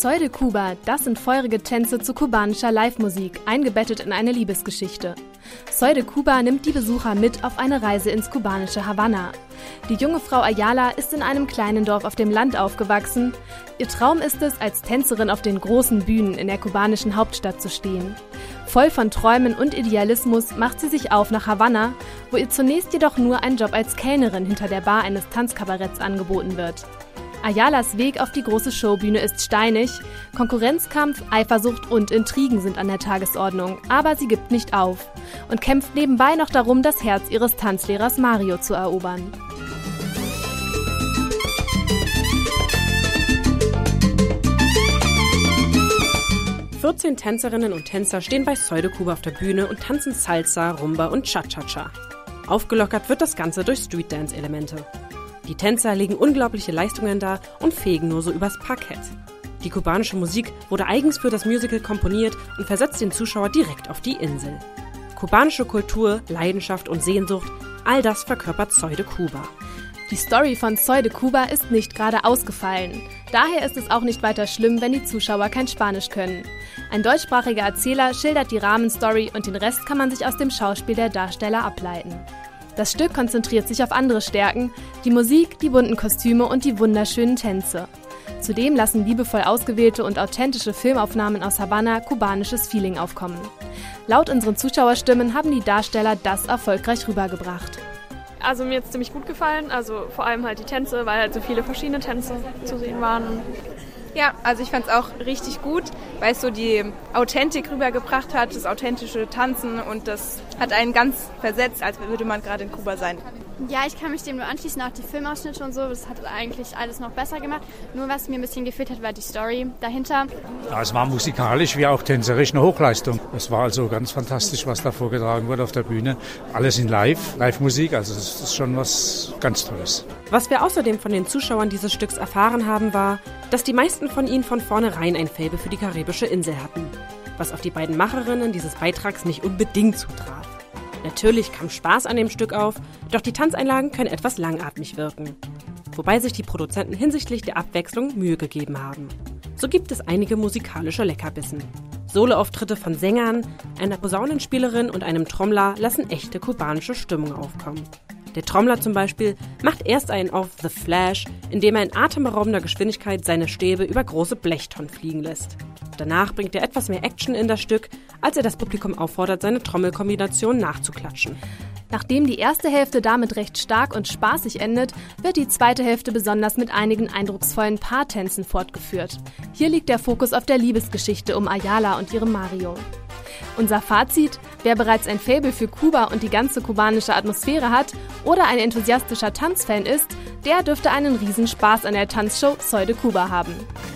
Soy de Cuba, das sind feurige Tänze zu kubanischer Live-Musik, eingebettet in eine Liebesgeschichte. Soy de Cuba nimmt die Besucher mit auf eine Reise ins kubanische Havanna. Die junge Frau Ayala ist in einem kleinen Dorf auf dem Land aufgewachsen. Ihr Traum ist es, als Tänzerin auf den großen Bühnen in der kubanischen Hauptstadt zu stehen. Voll von Träumen und Idealismus macht sie sich auf nach Havanna, wo ihr zunächst jedoch nur ein Job als Kellnerin hinter der Bar eines Tanzkabaretts angeboten wird. Ayalas Weg auf die große Showbühne ist steinig. Konkurrenzkampf, Eifersucht und Intrigen sind an der Tagesordnung, aber sie gibt nicht auf und kämpft nebenbei noch darum, das Herz ihres Tanzlehrers Mario zu erobern. "14 Tänzerinnen und Tänzer stehen bei Soy de Cuba auf der Bühne und tanzen Salsa, Rumba und Cha-Cha-Cha. Aufgelockert wird das Ganze durch Street-Dance-Elemente. Die Tänzer legen unglaubliche Leistungen dar und fegen nur so übers Parkett. Die kubanische Musik wurde eigens für das Musical komponiert und versetzt den Zuschauer direkt auf die Insel. Kubanische Kultur, Leidenschaft und Sehnsucht, all das verkörpert Soy de Cuba. Die Story von Soy de Cuba ist nicht gerade ausgefallen. Daher ist es auch nicht weiter schlimm, wenn die Zuschauer kein Spanisch können. Ein deutschsprachiger Erzähler schildert die Rahmenstory und den Rest kann man sich aus dem Schauspiel der Darsteller ableiten. Das Stück konzentriert sich auf andere Stärken, die Musik, die bunten Kostüme und die wunderschönen Tänze. Zudem lassen liebevoll ausgewählte und authentische Filmaufnahmen aus Havanna kubanisches Feeling aufkommen. Laut unseren Zuschauerstimmen haben die Darsteller das erfolgreich rübergebracht. Also mir hat es ziemlich gut gefallen, also vor allem halt die Tänze, weil halt so viele verschiedene Tänze zu sehen waren. Ja, also ich fand es auch richtig gut, weil es so die Authentik rübergebracht hat, das authentische Tanzen, und das hat einen ganz versetzt, als würde man gerade in Kuba sein. Ja, ich kann mich dem nur anschließen, auch die Filmausschnitte und so, das hat eigentlich alles noch besser gemacht. Nur was mir ein bisschen gefehlt hat, war die Story dahinter. Ja, es war musikalisch wie auch tänzerisch eine Hochleistung. Es war also ganz fantastisch, was da vorgetragen wurde auf der Bühne. Alles in Live-Musik, also das ist schon was ganz Tolles. Was wir außerdem von den Zuschauern dieses Stücks erfahren haben, war, dass die meisten von ihnen von vornherein ein Faible für die karibische Insel hatten, was auf die beiden Macherinnen dieses Beitrags nicht unbedingt zutraf. Natürlich kam Spaß an dem Stück auf, doch die Tanzeinlagen können etwas langatmig wirken. Wobei sich die Produzenten hinsichtlich der Abwechslung Mühe gegeben haben. So gibt es einige musikalische Leckerbissen. Soloauftritte von Sängern, einer Posaunenspielerin und einem Trommler lassen echte kubanische Stimmung aufkommen. Der Trommler zum Beispiel macht erst einen auf The Flash, indem er in atemberaubender Geschwindigkeit seine Stäbe über große Blechtonnen fliegen lässt. Danach bringt er etwas mehr Action in das Stück, als er das Publikum auffordert, seine Trommelkombination nachzuklatschen. Nachdem die erste Hälfte damit recht stark und spaßig endet, wird die zweite Hälfte besonders mit einigen eindrucksvollen Paartänzen fortgeführt. Hier liegt der Fokus auf der Liebesgeschichte um Ayala und ihrem Mario. Unser Fazit: Wer bereits ein Faible für Kuba und die ganze kubanische Atmosphäre hat oder ein enthusiastischer Tanzfan ist, der dürfte einen Riesenspaß an der Tanzshow Soy de Cuba haben.